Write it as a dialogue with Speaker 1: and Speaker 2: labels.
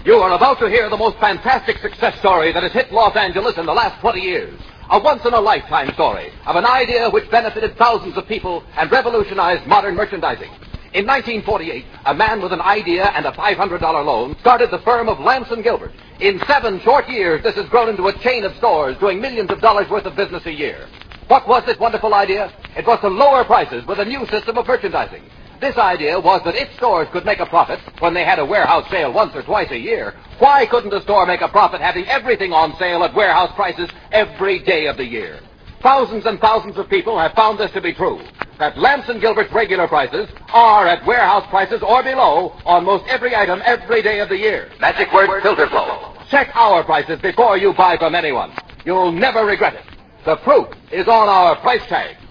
Speaker 1: You are about to hear the most fantastic success story that has hit Los Angeles in the last 20 years. A once-in-a-lifetime story of an idea which benefited thousands of people and revolutionized modern merchandising. In 1948, a man with an idea and a $500 loan started the firm of Lamps & Gilbert. In 7 short years, this has grown into a chain of stores doing millions of dollars worth of business a year. What was this wonderful idea? It was to lower prices with a new system of merchandising. This idea was that if stores could make a profit when they had a warehouse sale once or twice a year, why couldn't a store make a profit having everything on sale at warehouse prices every day of the year? Thousands and thousands of people have found this to be true, that Lamps & Gilbert's regular prices are at warehouse prices or below on most every item every day of the year. Magic word, Filter Flow. Check our prices before you buy from anyone. You'll never regret it. The proof is on our price tag.